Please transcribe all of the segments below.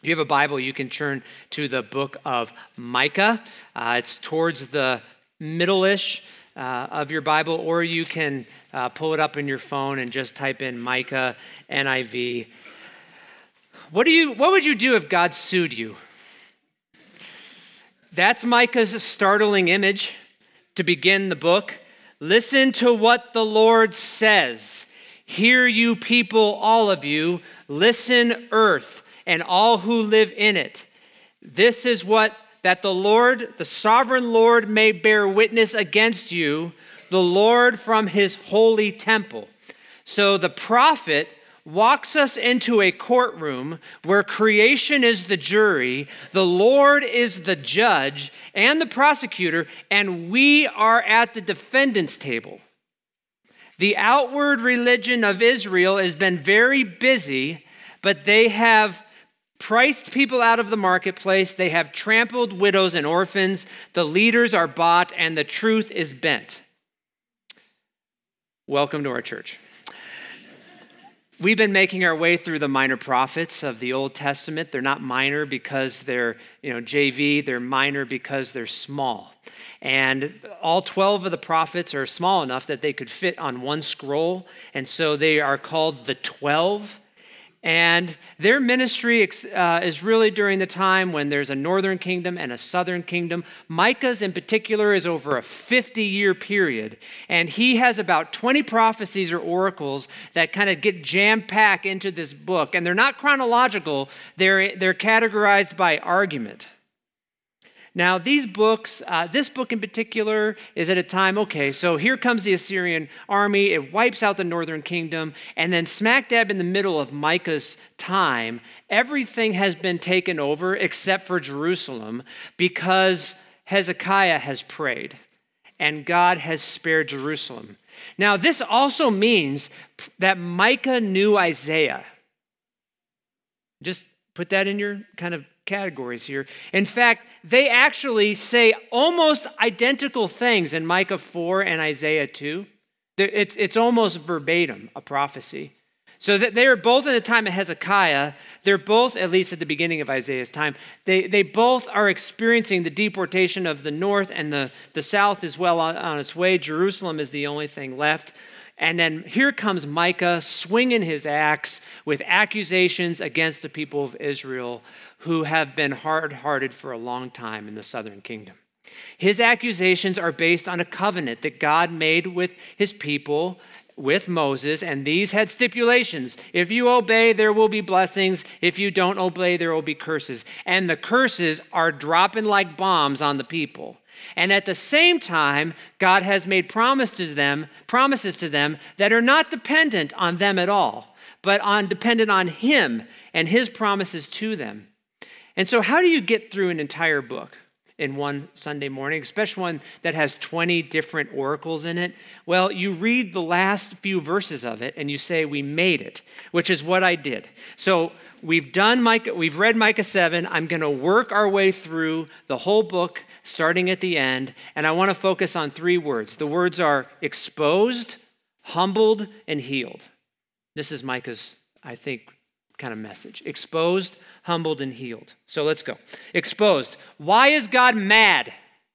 you have a Bible, you can turn to the book of Micah. It's towards the middle-ish of your Bible, or you can pull it up in your phone and just type in Micah, NIV. What would you do if God sued you? That's Micah's startling image to begin the book. Listen to what the Lord says. Hear you people, all of you. Listen, earth, and all who live in it. This is what that the Lord, the sovereign Lord, may bear witness against you, the Lord from his holy temple. So the prophet walks us into a courtroom where creation is the jury, the Lord is the judge and the prosecutor, and we are at the defendant's table. The outward religion of Israel has been very busy, but they have priced people out of the marketplace. They have trampled widows and orphans. The leaders are bought, and the truth is bent. Welcome to our church. We've been making our way through the minor prophets of the Old Testament. They're not minor because they're, JV. They're minor because they're small. And all 12 of the prophets are small enough that they could fit on one scroll. And so they are called the 12. And their ministry is really during the time when there's a northern kingdom and a southern kingdom. Micah's in particular is over a 50-year period. And he has about 20 prophecies or oracles that kind of get jam-packed into this book. And they're not chronological. They're categorized by argument. Now, these books, this book in particular is at a time, so here comes the Assyrian army. It wipes out the northern kingdom. And then smack dab in the middle of Micah's time, everything has been taken over except for Jerusalem because Hezekiah has prayed and God has spared Jerusalem. Now, this also means that Micah knew Isaiah. Just put that in your kind of categories here. In fact, they actually say almost identical things in Micah 4 and Isaiah 2. It's almost verbatim, a prophecy. So that they are both in the time of Hezekiah. They're both, at least at the beginning of Isaiah's time, they both are experiencing the deportation of the north and the south is well on its way. Jerusalem is the only thing left. And then here comes Micah swinging his axe with accusations against the people of Israel who have been hard-hearted for a long time in the southern kingdom. His accusations are based on a covenant that God made with his people, with Moses, and these had stipulations. If you obey, there will be blessings. If you don't obey, there will be curses. And the curses are dropping like bombs on the people. And at the same time, God has made promises to them that are not dependent on them at all, but dependent on him and his promises to them. And so how do you get through an entire book in one Sunday morning, especially one that has 20 different oracles in it? Well, you read the last few verses of it and you say, we made it, which is what I did. So we've read Micah 7. I'm going to work our way through the whole book, starting at the end, and I want to focus on 3 words. The words are exposed, humbled, and healed. This is Micah's, I think, kind of message. Exposed, humbled, and healed. So let's go. Exposed. Why is God mad?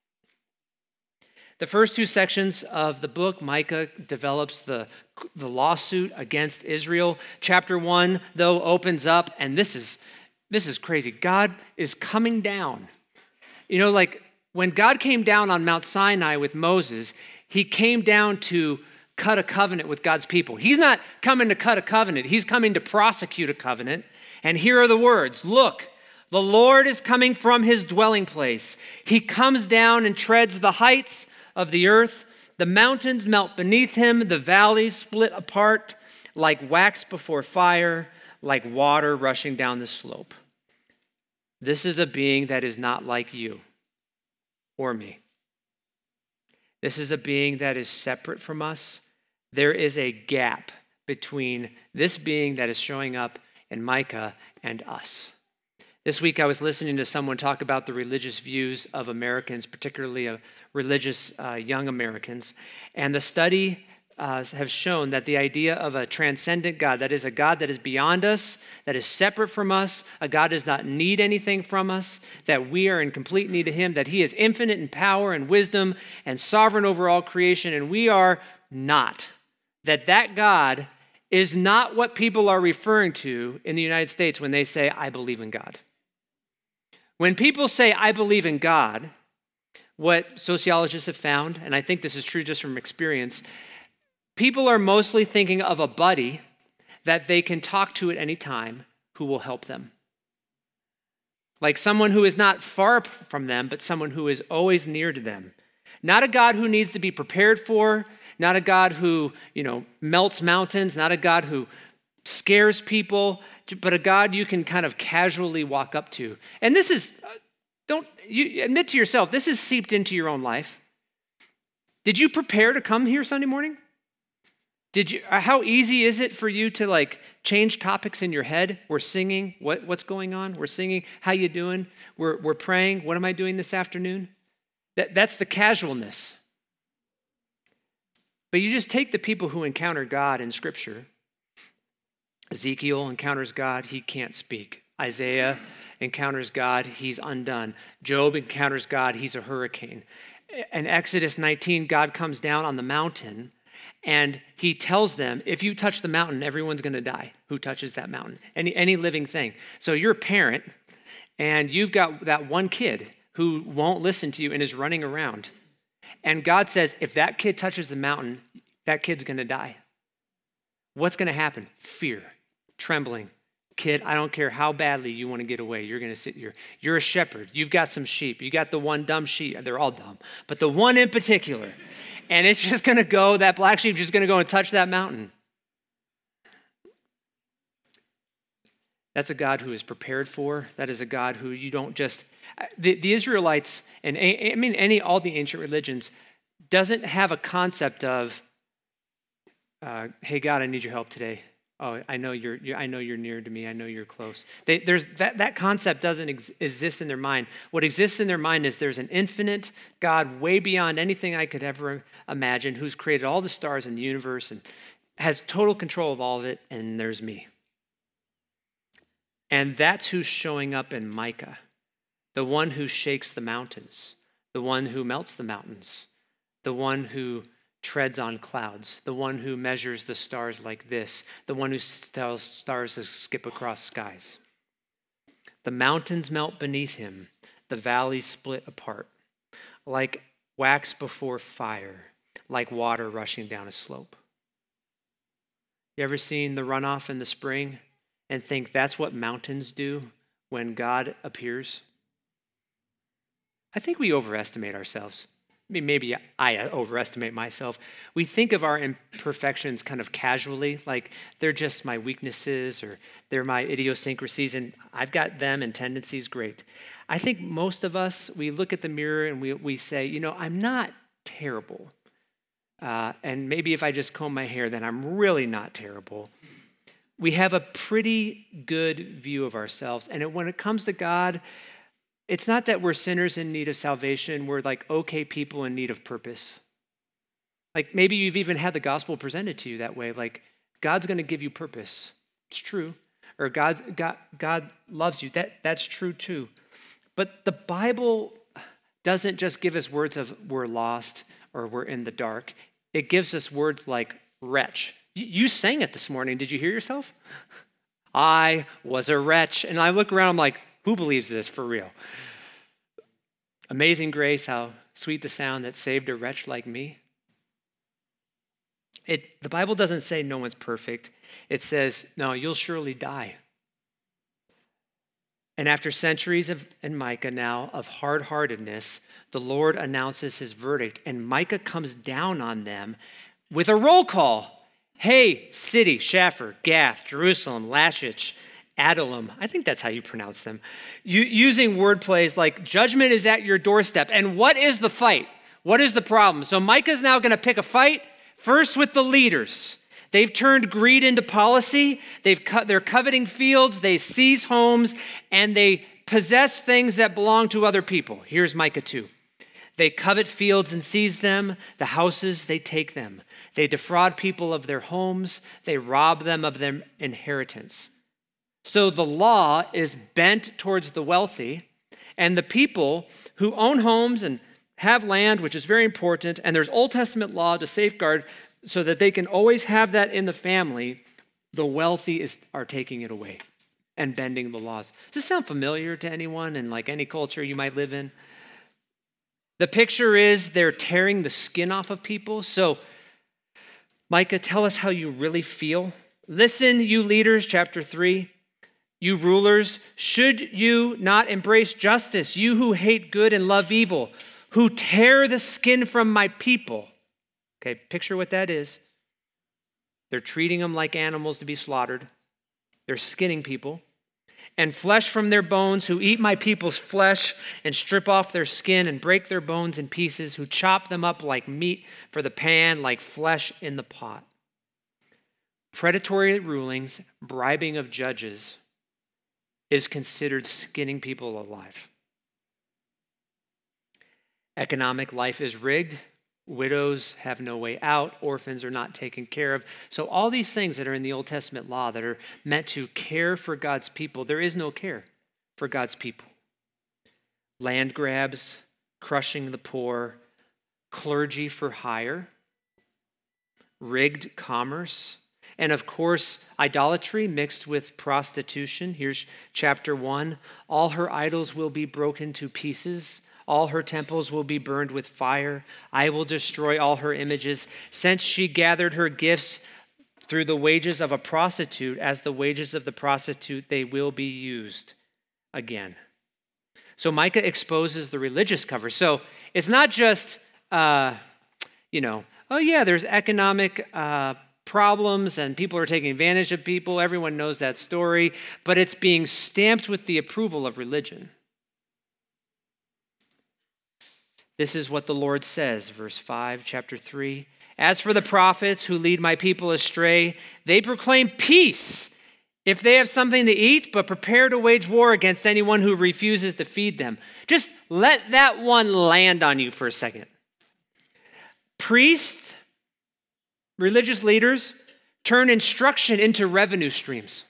The first 2 sections of the book, Micah develops the lawsuit against Israel. Chapter 1, though, opens up, and this is crazy. God is coming down. Like when God came down on Mount Sinai with Moses, he came down to cut a covenant with God's people. He's not coming to cut a covenant. He's coming to prosecute a covenant. And here are the words. Look, the Lord is coming from his dwelling place. He comes down and treads the heights of the earth. The mountains melt beneath him. The valleys split apart like wax before fire, like water rushing down the slope. This is a being that is not like you or me. This is a being that is separate from us. There is a gap between this being that is showing up in Micah and us. This week I was listening to someone talk about the religious views of Americans, particularly religious young Americans. And the study have shown that the idea of a transcendent God, that is a God that is beyond us, that is separate from us, a God does not need anything from us, that we are in complete need of him, that he is infinite in power and wisdom and sovereign over all creation, and we are not. That God is not what people are referring to in the United States when they say, I believe in God. When people say, I believe in God, what sociologists have found, and I think this is true just from experience, people are mostly thinking of a buddy that they can talk to at any time who will help them. Like someone who is not far from them, but someone who is always near to them. Not a God who needs to be prepared for, not a God who, melts mountains, not a God who scares people, but a God you can kind of casually walk up to. And this is, don't you admit to yourself, this is seeped into your own life. Did you prepare to come here Sunday morning? How easy is it for you to change topics in your head? We're singing, what's going on? We're singing, how you doing? We're praying, what am I doing this afternoon? That's the casualness. But you just take the people who encounter God in Scripture. Ezekiel encounters God, he can't speak. Isaiah encounters God, he's undone. Job encounters God, he's a hurricane. In Exodus 19, God comes down on the mountain and he tells them, if you touch the mountain, everyone's going to die. Who touches that mountain? Any living thing. So you're a parent and you've got that one kid who won't listen to you and is running around. And God says, if that kid touches the mountain, that kid's going to die. What's going to happen? Fear, trembling. Kid, I don't care how badly you want to get away. You're going to sit here. You're a shepherd. You've got some sheep. You got the one dumb sheep. They're all dumb, but the one in particular. And it's just going to go, that black sheep is just going to go and touch that mountain. That's a God who is prepared for. That is a God who you don't just, the Israelites, and all the ancient religions, doesn't have a concept of, hey God, I need your help today. Oh, I know you're near to me. I know you're close. There's that concept doesn't exist in their mind. What exists in their mind is there's an infinite God way beyond anything I could ever imagine, who's created all the stars in the universe and has total control of all of it, and there's me. And that's who's showing up in Micah, the one who shakes the mountains, the one who melts the mountains, the one who treads on clouds, the one who measures the stars like this, the one who tells stars to skip across skies. The mountains melt beneath him, the valleys split apart, like wax before fire, like water rushing down a slope. You ever seen the runoff in the spring and think that's what mountains do when God appears? I think we overestimate ourselves. Maybe I overestimate myself. We think of our imperfections kind of casually, like they're just my weaknesses or they're my idiosyncrasies, and I've got them and tendencies, great. I think most of us, we look at the mirror and we say, I'm not terrible. And maybe if I just comb my hair, then I'm really not terrible. We have a pretty good view of ourselves. And when it comes to God, it's not that we're sinners in need of salvation. We're like okay people in need of purpose. Like maybe you've even had the gospel presented to you that way. Like God's going to give you purpose. It's true. Or God loves you. That's true too. But the Bible doesn't just give us words of we're lost or we're in the dark. It gives us words like wretch. You sang it this morning. Did you hear yourself? I was a wretch. And I look around, I'm like, who believes this for real? Amazing grace, how sweet the sound that saved a wretch like me. The Bible doesn't say no one's perfect. It says, no, you'll surely die. And after centuries in Micah now of hard-heartedness, the Lord announces his verdict, and Micah comes down on them with a roll call. Hey, city, Shapher, Gath, Jerusalem, Lachish, Adullam, I think that's how you pronounce them, using word plays like judgment is at your doorstep. And what is the fight? What is the problem? So Micah's now going to pick a fight first with the leaders. They've turned greed into policy. They're coveting fields. They seize homes and they possess things that belong to other people. Here's Micah 2. They covet fields and seize them. The houses, they take them. They defraud people of their homes. They rob them of their inheritance. So the law is bent towards the wealthy, and the people who own homes and have land, which is very important, and there's Old Testament law to safeguard so that they can always have that in the family, the wealthy are taking it away and bending the laws. Does this sound familiar to anyone in like any culture you might live in? The picture is they're tearing the skin off of people. So, Micah, tell us how you really feel. Listen, you leaders, chapter 3. You rulers, should you not embrace justice? You who hate good and love evil, who tear the skin from my people. Okay, picture what that is. They're treating them like animals to be slaughtered. They're skinning people. And flesh from their bones, who eat my people's flesh and strip off their skin and break their bones in pieces, who chop them up like meat for the pan, like flesh in the pot. Predatory rulings, bribing of judges is considered skinning people alive. Economic life is rigged. Widows have no way out. Orphans are not taken care of. So all these things that are in the Old Testament law that are meant to care for God's people, there is no care for God's people. Land grabs, crushing the poor, clergy for hire, rigged commerce, and of course, idolatry mixed with prostitution. Here's chapter 1. All her idols will be broken to pieces. All her temples will be burned with fire. I will destroy all her images. Since she gathered her gifts through the wages of a prostitute, as the wages of the prostitute, they will be used again. So Micah exposes the religious cover. So it's not just, oh yeah, there's economic problems and people are taking advantage of people. Everyone knows that story, but it's being stamped with the approval of religion. This is what the Lord says, verse 5, chapter 3. As for the prophets who lead my people astray, they proclaim peace if they have something to eat, but prepare to wage war against anyone who refuses to feed them. Just let that one land on you for a second. Priests, religious leaders, turn instruction into revenue streams.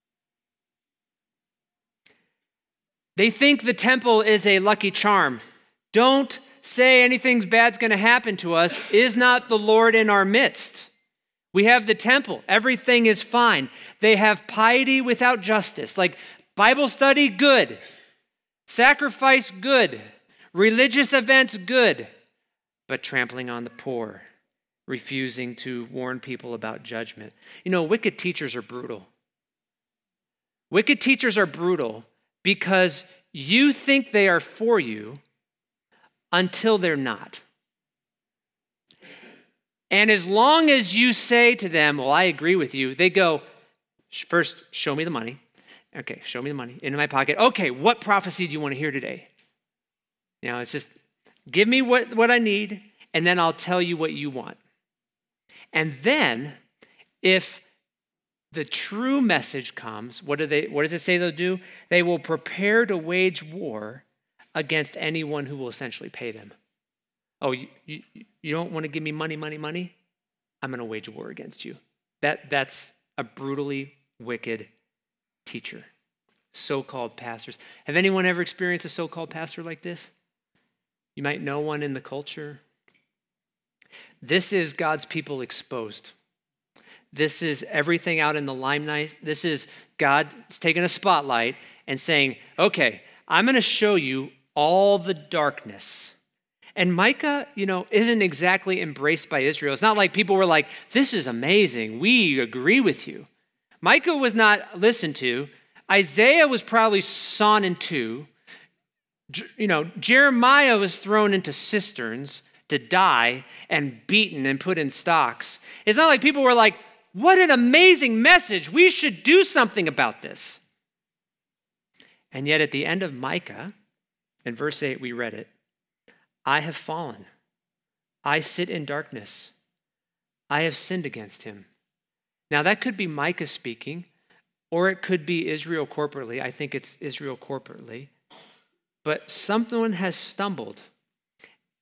They think the temple is a lucky charm. Don't say anything bad's going to happen to us. Is not the Lord in our midst? We have the temple. Everything is fine. They have piety without justice. Like Bible study, good. Sacrifice, good. Religious events, good. But trampling on the poor, refusing to warn people about judgment. You know, wicked teachers are brutal. Wicked teachers are brutal because you think they are for you until they're not. And as long as you say to them, well, I agree with you, they go, first, show me the money. Okay, show me the money into my pocket. Okay, what prophecy do you want to hear today? You know, it's just, give me what I need, and then I'll tell you what you want. And then, if the true message comes, what does it say they'll do? They will prepare to wage war against anyone who will essentially pay them. Oh, you don't want to give me money? I'm going to wage war against you. That's a brutally wicked teacher. So-called pastors. Have anyone ever experienced a so-called pastor like this? You might know one in the culture. This is God's people exposed. This is everything out in the limelight. This is God taking a spotlight and saying, okay, I'm going to show you all the darkness. And Micah, isn't exactly embraced by Israel. It's not like people were like, this is amazing. We agree with you. Micah was not listened to. Isaiah was probably sawn in two. Jeremiah was thrown into cisterns to die and beaten and put in stocks. It's not like people were like, what an amazing message. We should do something about this. And yet at the end of Micah, in verse 8, we read it. I have fallen. I sit in darkness. I have sinned against him. Now that could be Micah speaking, or it could be Israel corporately. I think it's Israel corporately. But someone has stumbled,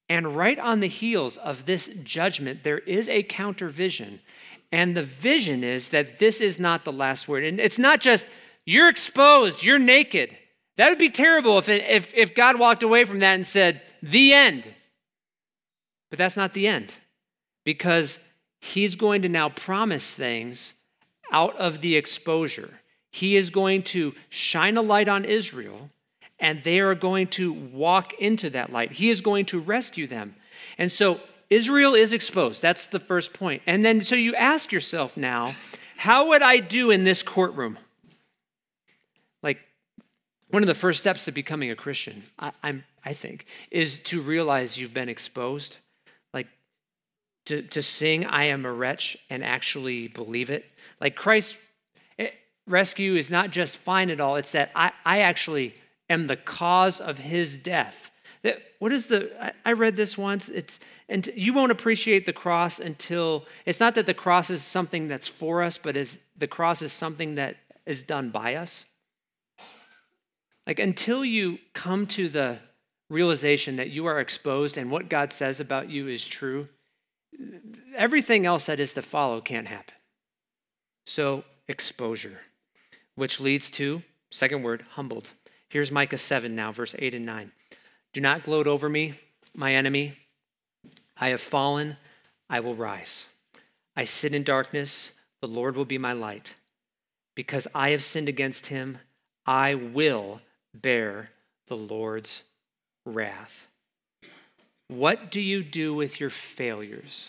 And right on the heels of this judgment, there is a counter vision. And the vision is that this is not the last word. And it's not just, you're exposed, you're naked. That would be terrible if God walked away from that and said, the end. But that's not the end, because he's going to now promise things out of the exposure. He is going to shine a light on Israel, and they are going to walk into that light. He is going to rescue them. And so Israel is exposed. That's the first point. And then so you ask yourself now, how would I do in this courtroom? Like, one of the first steps to becoming a Christian, I think, is to realize you've been exposed. Like, to sing, I am a wretch, and actually believe it. Like, Christ's rescue is not just fine at all. It's that I actually am the cause of his death. I read this once. And you won't appreciate the cross until, it's not that the cross is something that's for us, but the cross is something that is done by us. Like, until you come to the realization that you are exposed and what God says about you is true, everything else that is to follow can't happen. So, exposure, which leads to, second word, humbled. Here's Micah 7 now, verse 8 and 9. Do not gloat over me, my enemy. I have fallen, I will rise. I sit in darkness, the Lord will be my light. Because I have sinned against him, I will bear the Lord's wrath. What do you do with your failures?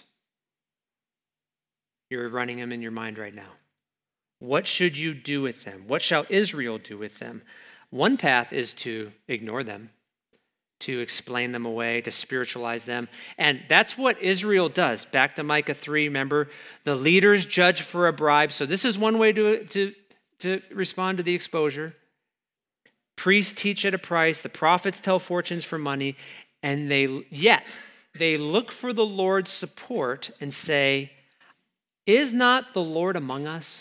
You're running them in your mind right now. What should you do with them? What shall Israel do with them? One path is to ignore them, to explain them away, to spiritualize them. And that's what Israel does. Back to Micah 3, remember, the leaders judge for a bribe. So this is one way to respond to the exposure. Priests teach at a price. The prophets tell fortunes for money. And they look for the Lord's support and say, is not the Lord among us?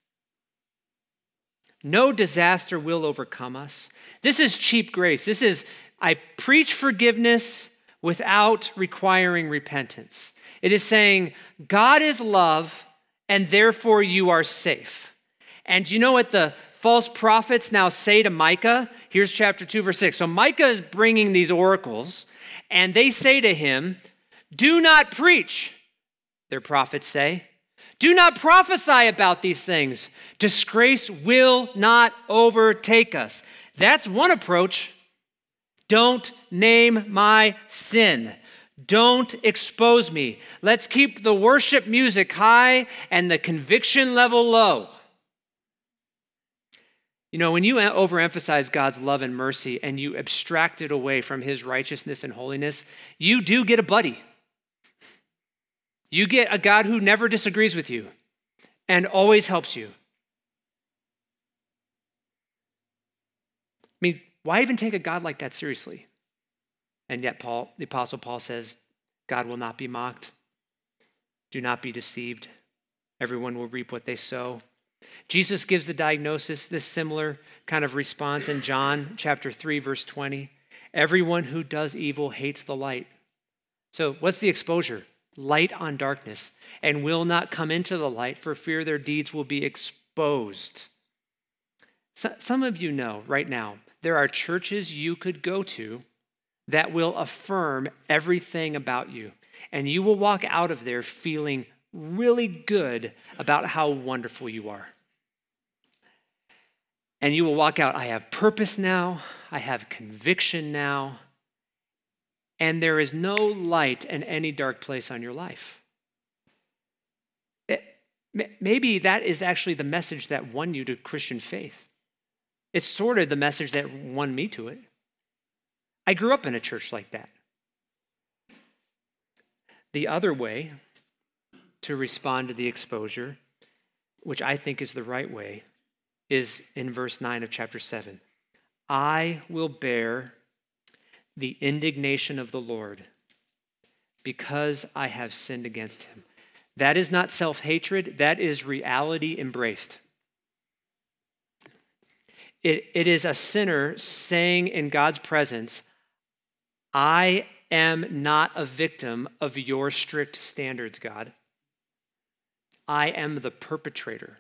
No disaster will overcome us. This is cheap grace. This is, I preach forgiveness without requiring repentance. It is saying, God is love, and therefore you are safe. And you know what the false prophets now say to Micah? Here's chapter 2, verse 6. So Micah is bringing these oracles, and they say to him, do not preach, their prophets say. Do not prophesy about these things. Disgrace will not overtake us. That's one approach. Don't name my sin. Don't expose me. Let's keep the worship music high and the conviction level low. You know, when you overemphasize God's love and mercy and you abstract it away from his righteousness and holiness, you do get a buddy. You get a God who never disagrees with you and always helps you. I mean, why even take a God like that seriously? And yet the Apostle Paul says, God will not be mocked. Do not be deceived. Everyone will reap what they sow. Jesus gives the diagnosis, this similar kind of response in John chapter 3, verse 20. Everyone who does evil hates the light. So what's the exposure? Light on darkness, and will not come into the light for fear their deeds will be exposed. So, some of you know right now, there are churches you could go to that will affirm everything about you, and you will walk out of there feeling really good about how wonderful you are. And you will walk out, I have purpose now, I have conviction now, and there is no light in any dark place on your life. Maybe that is actually the message that won you to Christian faith. It's sort of the message that won me to it. I grew up in a church like that. The other way to respond to the exposure, which I think is the right way, is in verse 9 of chapter 7. I will bear the indignation of the Lord because I have sinned against him. That is not self-hatred. That is reality embraced. It is a sinner saying in God's presence, I am not a victim of your strict standards, God. I am the perpetrator.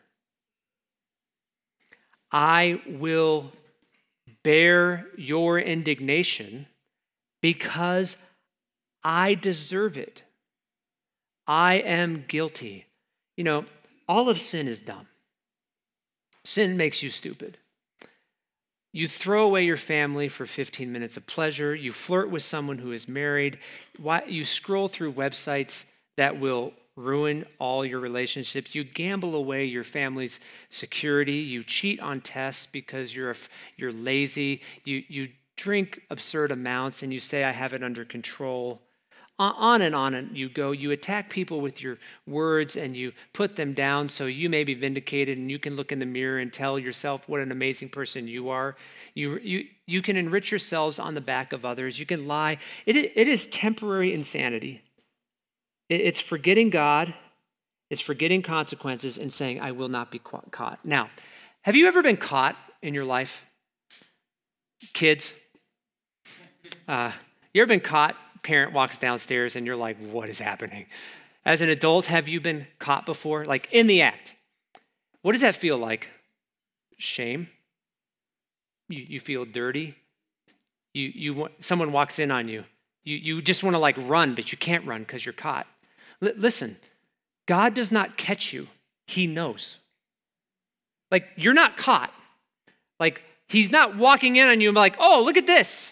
I will bear your indignation because I deserve it. I am guilty. You know, all of sin is dumb. Sin makes you stupid. You throw away your family for 15 minutes of pleasure. You flirt with someone who is married. You scroll through websites that will ruin all your relationships. You gamble away your family's security. You cheat on tests because you're lazy. You drink absurd amounts and you say, I have it under control. On and you go. You attack people with your words and you put them down so you may be vindicated and you can look in the mirror and tell yourself what an amazing person you are. You can enrich yourselves on the back of others. You can lie. It is temporary insanity. It's forgetting God. It's forgetting consequences and saying, I will not be caught. Now, have you ever been caught in your life? Kids? You ever been caught? Parent walks downstairs and you're like, what is happening? As an adult, have you been caught before? Like in the act. What does that feel like? Shame. You feel dirty. Someone walks in on you. You just want to like run, but you can't run because you're caught. Listen, God does not catch you. He knows. Like you're not caught. Like he's not walking in on you and like, oh, look at this.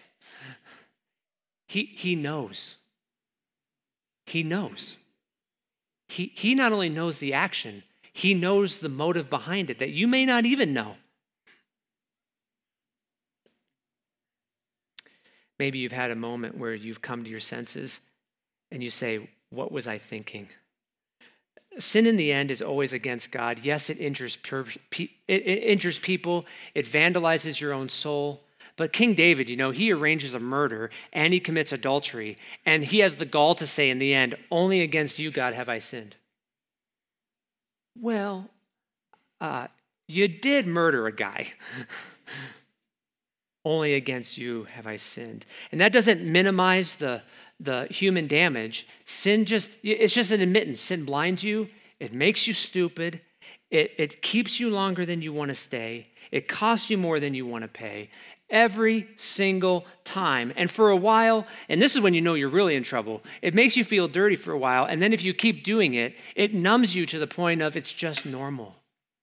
He knows. He knows. He not only knows the action, he knows the motive behind it that you may not even know. Maybe you've had a moment where you've come to your senses and you say, what was I thinking? Sin in the end is always against God. Yes, it injures people. It vandalizes your own soul. But King David, he arranges a murder and he commits adultery. And he has the gall to say in the end, only against you, God, have I sinned. Well, you did murder a guy. Only against you have I sinned. And that doesn't minimize the human damage. It's just an admittance. Sin blinds you. It makes you stupid. It keeps you longer than you want to stay. It costs you more than you want to pay. Every single time. And for a while, and this is when you know you're really in trouble, it makes you feel dirty for a while. And then if you keep doing it, it numbs you to the point of it's just normal.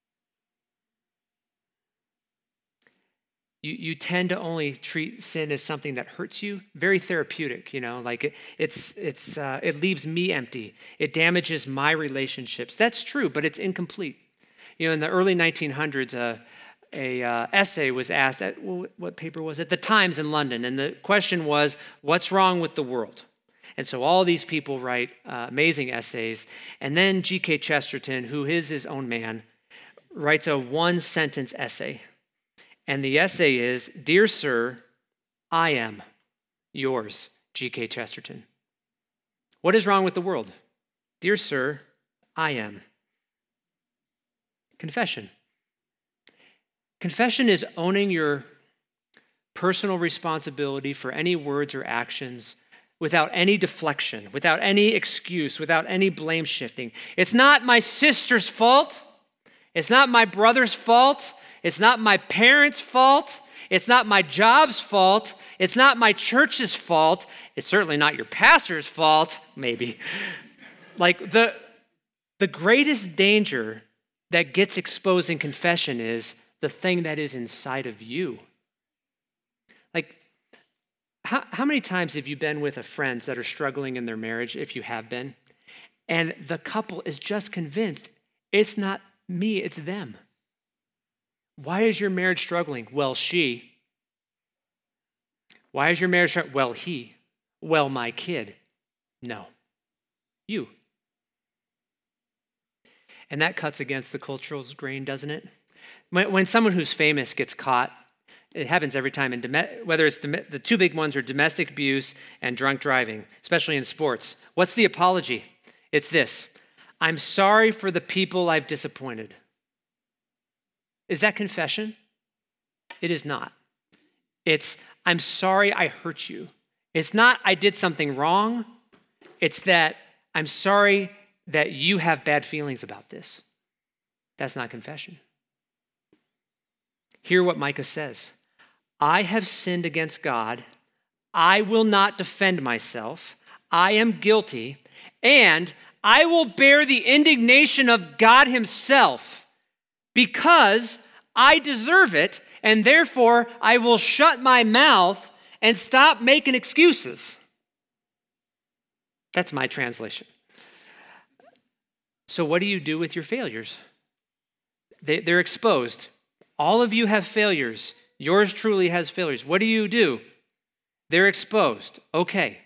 You tend to only treat sin as something that hurts you, very therapeutic, like it leaves me empty. It damages my relationships. That's true, but it's incomplete. In the early 1900s, a essay was asked at, what paper was it? The Times in London. And the question was, what's wrong with the world? And so all these people write amazing essays. And then G.K. Chesterton, who is his own man, writes a one-sentence essay. And the essay is, Dear Sir, I am yours, G.K. Chesterton. What is wrong with the world? Dear Sir, I am. Confession. Confession is owning your personal responsibility for any words or actions without any deflection, without any excuse, without any blame shifting. It's not my sister's fault. It's not my brother's fault. It's not my parents' fault. It's not my job's fault. It's not my church's fault. It's certainly not your pastor's fault, maybe. Like the greatest danger that gets exposed in confession is the thing that is inside of you. Like, how many times have you been with friends that are struggling in their marriage, if you have been, and the couple is just convinced it's not me, it's them? Why is your marriage struggling? Well, she. Why is your marriage struggling? Well, he. Well, my kid. No, you. And that cuts against the cultural grain, doesn't it? When someone who's famous gets caught, it happens every time, whether it's the two big ones are domestic abuse and drunk driving, especially in sports. What's the apology? It's this: I'm sorry for the people I've disappointed. Is that confession? It is not. It's, I'm sorry I hurt you. It's not, I did something wrong. It's that I'm sorry that you have bad feelings about this. That's not confession. Hear what Micah says. I have sinned against God. I will not defend myself. I am guilty, and I will bear the indignation of God himself because I deserve it, and therefore I will shut my mouth and stop making excuses. That's my translation. So what do you do with your failures? They're exposed. All of you have failures. Yours truly has failures. What do? They're exposed. Okay.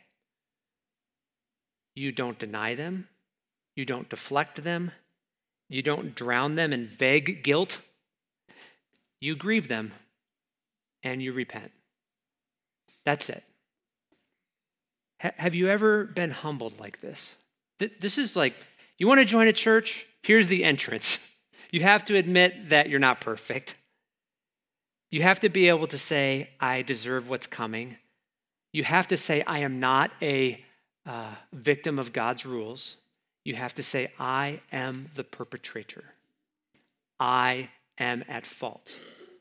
You don't deny them. You don't deflect them. You don't drown them in vague guilt. You grieve them and you repent. That's it. Have you ever been humbled like this? This is like, you want to join a church? Here's the entrance. You have to admit that you're not perfect. You have to be able to say, I deserve what's coming. You have to say, I am not a victim of God's rules. You have to say, I am the perpetrator. I am at fault.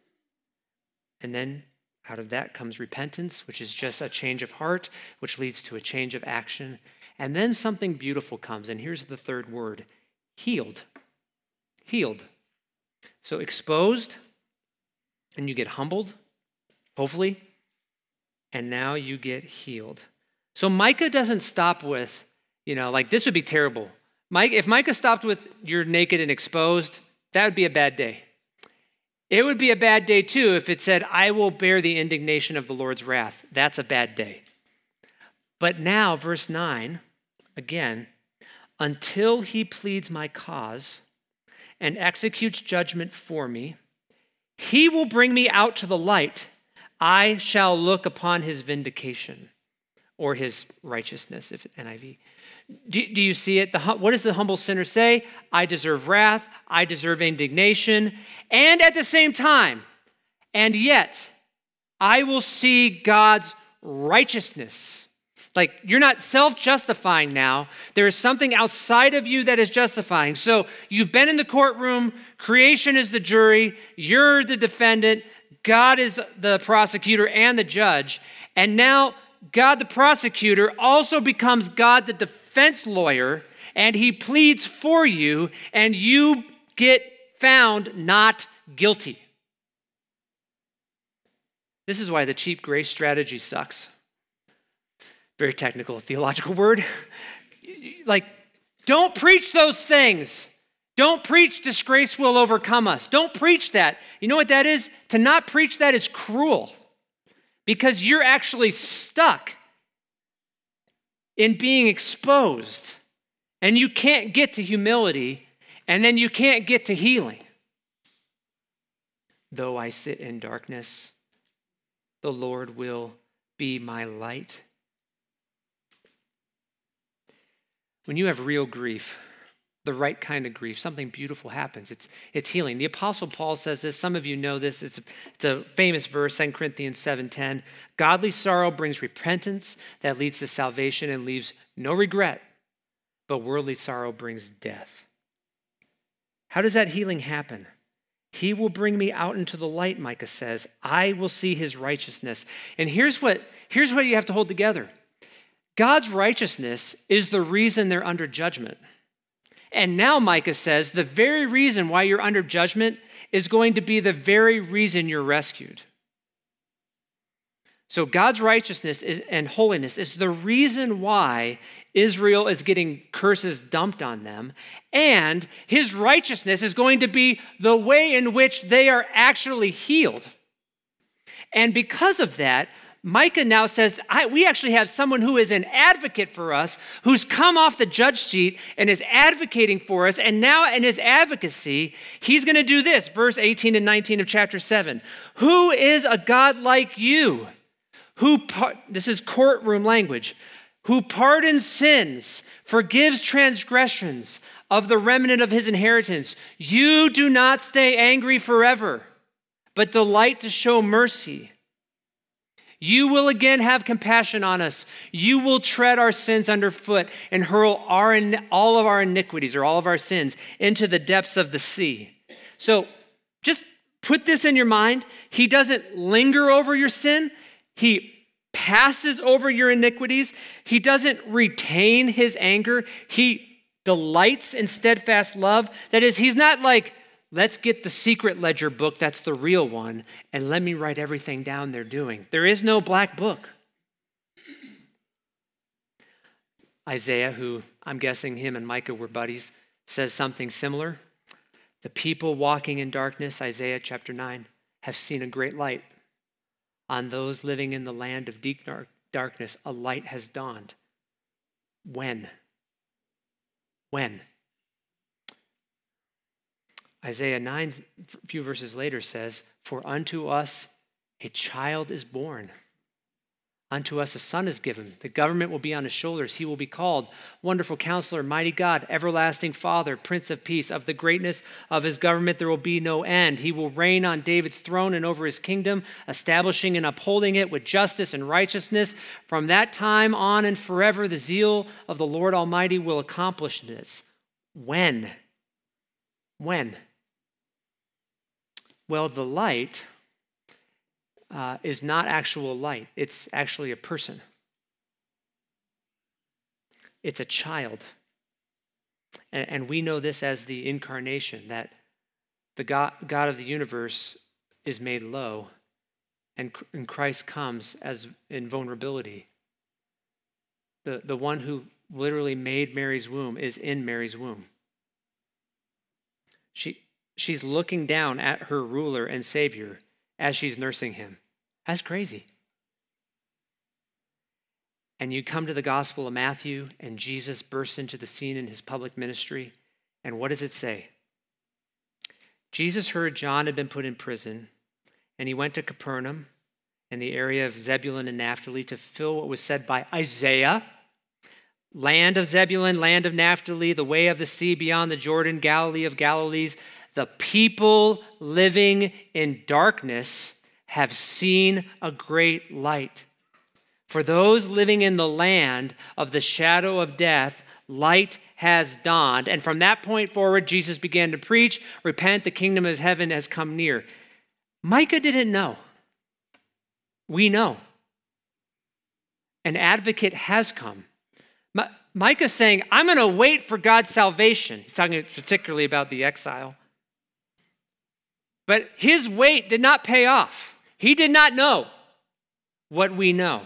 And then out of that comes repentance, which is just a change of heart, which leads to a change of action. And then something beautiful comes. And here's the third word, healed. Healed. So exposed, and you get humbled, hopefully, and now you get healed. So Micah doesn't stop with, like this would be terrible. If Micah stopped with you're naked and exposed, that would be a bad day. It would be a bad day too if it said, I will bear the indignation of the Lord's wrath. That's a bad day. But now, verse 9, again, until he pleads my cause and executes judgment for me, he will bring me out to the light. I shall look upon his vindication or his righteousness, if NIV. Do you see it? What does the humble sinner say? I deserve wrath. I deserve indignation. And at the same time, and yet, I will see God's righteousness. Like, you're not self-justifying now. There is something outside of you that is justifying. So you've been in the courtroom. Creation is the jury. You're the defendant. God is the prosecutor and the judge. And now God the prosecutor also becomes God the defense lawyer, and he pleads for you, and you get found not guilty. This is why the cheap grace strategy sucks. Very technical, theological word. Like, don't preach those things. Don't preach disgrace will overcome us. Don't preach that. You know what that is? To not preach that is cruel because you're actually stuck in being exposed and you can't get to humility and then you can't get to healing. Though I sit in darkness, the Lord will be my light. When you have real grief, the right kind of grief, something beautiful happens. It's healing. The Apostle Paul says this. Some of you know this. It's a famous verse, 2 Corinthians 7:10. Godly sorrow brings repentance that leads to salvation and leaves no regret, but worldly sorrow brings death. How does that healing happen? He will bring me out into the light, Micah says. I will see his righteousness. And here's what you have to hold together. God's righteousness is the reason they're under judgment. And now Micah says the very reason why you're under judgment is going to be the very reason you're rescued. So God's righteousness and holiness is the reason why Israel is getting curses dumped on them, and his righteousness is going to be the way in which they are actually healed. And because of that, Micah now says, we actually have someone who is an advocate for us, who's come off the judge seat and is advocating for us. And now in his advocacy, he's going to do this. Verse 18 and 19 of chapter 7. Who is a God like you? This is courtroom language. Who pardons sins, forgives transgressions of the remnant of his inheritance. You do not stay angry forever, but delight to show mercy. You will again have compassion on us. You will tread our sins underfoot and hurl all of our iniquities or all of our sins into the depths of the sea. So just put this in your mind. He doesn't linger over your sin. He passes over your iniquities. He doesn't retain his anger. He delights in steadfast love. That is, he's not like, let's get the secret ledger book, that's the real one, and let me write everything down they're doing. There is no black book. Isaiah, who I'm guessing him and Micah were buddies, says something similar. The people walking in darkness, Isaiah chapter 9, have seen a great light. On those living in the land of deep darkness, a light has dawned. When? When? Isaiah 9, a few verses later says, for unto us a child is born. Unto us a son is given. The government will be on his shoulders. He will be called Wonderful Counselor, Mighty God, Everlasting Father, Prince of Peace. Of the greatness of his government there will be no end. He will reign on David's throne and over his kingdom, establishing and upholding it with justice and righteousness. From that time on and forever, the zeal of the Lord Almighty will accomplish this. When? When? Well, the light is not actual light. It's actually a person. It's a child. And we know this as the incarnation, that the God of the universe is made low, and Christ comes as in vulnerability. The one who literally made Mary's womb is in Mary's womb. She's looking down at her ruler and Savior as she's nursing him. That's crazy. And you come to the Gospel of Matthew, and Jesus bursts into the scene in his public ministry. And what does it say? Jesus heard John had been put in prison, and he went to Capernaum in the area of Zebulun and Naphtali to fulfill what was said by Isaiah. Land of Zebulun, land of Naphtali, the way of the sea beyond the Jordan, Galilee of Galilees. The people living in darkness have seen a great light. For those living in the land of the shadow of death, light has dawned. And from that point forward, Jesus began to preach, repent, the kingdom of heaven has come near. Micah didn't know. We know. An advocate has come. Micah's saying, I'm going to wait for God's salvation. He's talking particularly about the exile. But his wait did not pay off. He did not know what we know.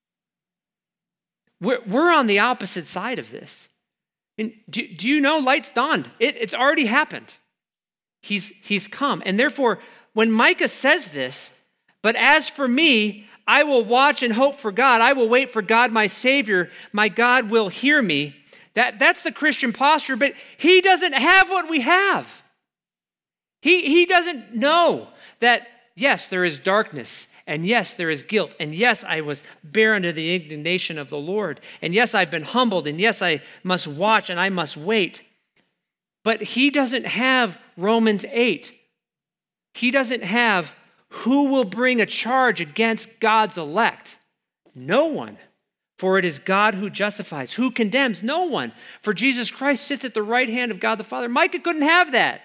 We're on the opposite side of this. And do you know light's dawned? It's already happened. He's come. And therefore, when Micah says this, but as for me, I will watch and hope for God. I will wait for God, my Savior. My God will hear me. That's the Christian posture, but he doesn't have what we have. He doesn't know that, yes, there is darkness, and yes, there is guilt, and yes, I was bare under the indignation of the Lord, and yes, I've been humbled, and yes, I must watch and I must wait. But he doesn't have Romans 8. He doesn't have who will bring a charge against God's elect. No one. For it is God who justifies. Who condemns? No one. For Jesus Christ sits at the right hand of God the Father. Micah couldn't have that.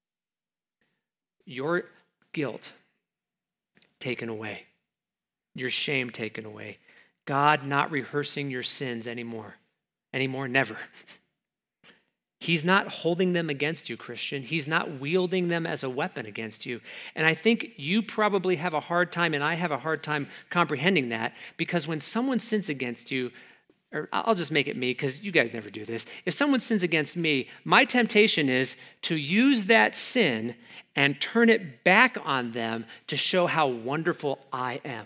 Your guilt taken away. Your shame taken away. God not rehearsing your sins anymore. Never. He's not holding them against you, Christian. He's not wielding them as a weapon against you. And I think you probably have a hard time, and I have a hard time comprehending that, because when someone sins against you, or I'll just make it me, because you guys never do this. If someone sins against me, my temptation is to use that sin and turn it back on them to show how wonderful I am.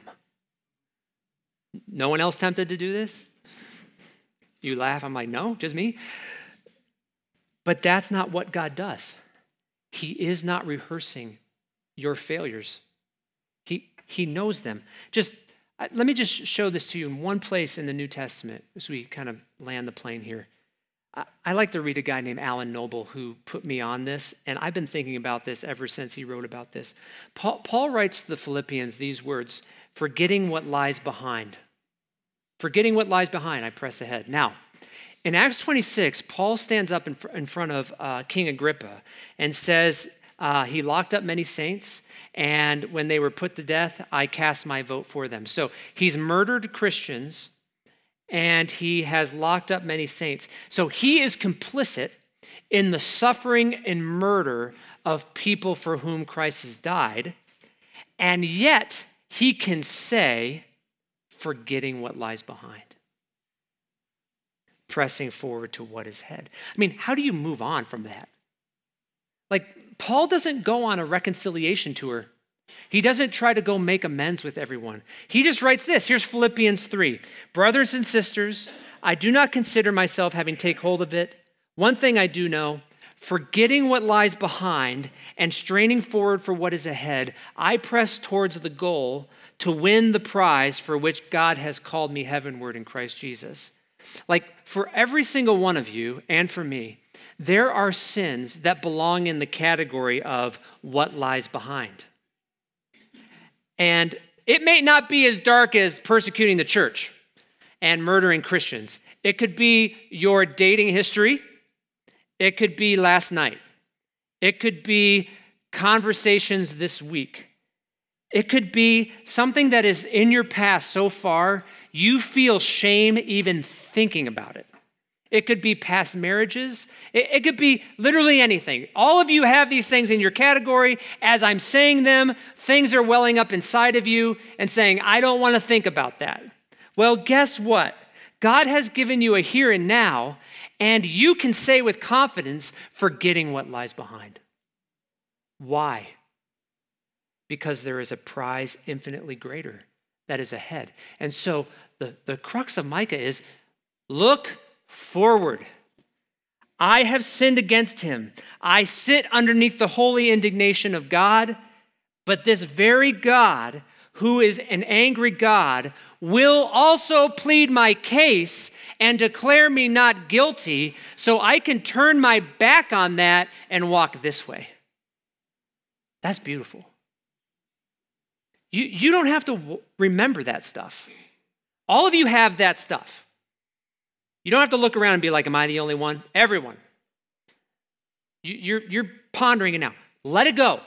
No one else tempted to do this? You laugh. I'm like, no, just me. But that's not what God does. He is not rehearsing your failures. He knows them. Let me just show this to you in one place in the New Testament as we kind of land the plane here. I like to read a guy named Alan Noble who put me on this, and I've been thinking about this ever since he wrote about this. Paul writes to the Philippians these words, forgetting what lies behind. Forgetting what lies behind, I press ahead. Now, in Acts 26, Paul stands up in front of King Agrippa and says he locked up many saints, and when they were put to death, I cast my vote for them. So he's murdered Christians, and he has locked up many saints. So he is complicit in the suffering and murder of people for whom Christ has died, and yet he can say, forgetting what lies behind, pressing forward to what is ahead. I mean, how do you move on from that? Like, Paul doesn't go on a reconciliation tour. He doesn't try to go make amends with everyone. He just writes this. Here's Philippians 3. Brothers and sisters, I do not consider myself having take hold of it. One thing I do know, forgetting what lies behind and straining forward for what is ahead, I press towards the goal to win the prize for which God has called me heavenward in Christ Jesus. Like, for every single one of you and for me, there are sins that belong in the category of what lies behind. And it may not be as dark as persecuting the church and murdering Christians. It could be your dating history. It could be last night. It could be conversations this week. It could be something that is in your past so far, you feel shame even thinking about it. It could be past marriages. It could be literally anything. All of you have these things in your category. As I'm saying them, things are welling up inside of you and saying, I don't want to think about that. Well, guess what? God has given you a here and now, and you can say with confidence, forgetting what lies behind. Why? Because there is a prize infinitely greater that is ahead. And so the crux of Micah is, look forward. I have sinned against him. I sit underneath the holy indignation of God, but this very God, who is an angry God, will also plead my case and declare me not guilty, so I can turn my back on that and walk this way. That's beautiful. You don't have to remember that stuff. All of you have that stuff. You don't have to look around and be like, am I the only one? Everyone. You're pondering it now. Let it go.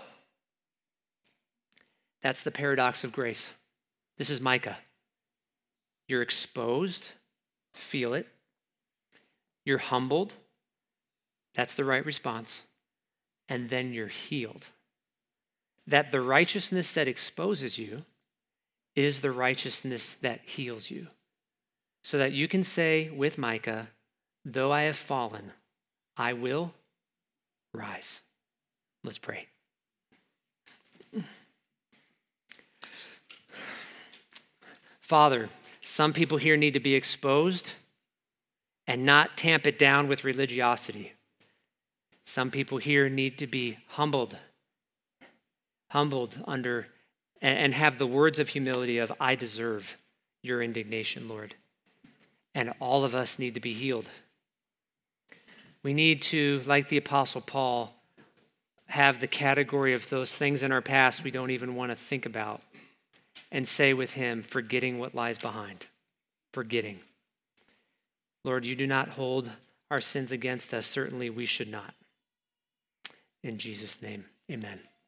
That's the paradox of grace. This is Micah. You're exposed, feel it. You're humbled. That's the right response. And then you're healed. That the righteousness that exposes you is the righteousness that heals you. So that you can say with Micah, though I have fallen, I will rise. Let's pray. Father, some people here need to be exposed and not tamp it down with religiosity. Some people here need to be humbled under and have the words of humility of, I deserve your indignation, Lord. And all of us need to be healed. We need to, like the Apostle Paul, have the category of those things in our past we don't even want to think about and say with him, forgetting what lies behind. Forgetting. Lord, you do not hold our sins against us. Certainly we should not. In Jesus' name, amen.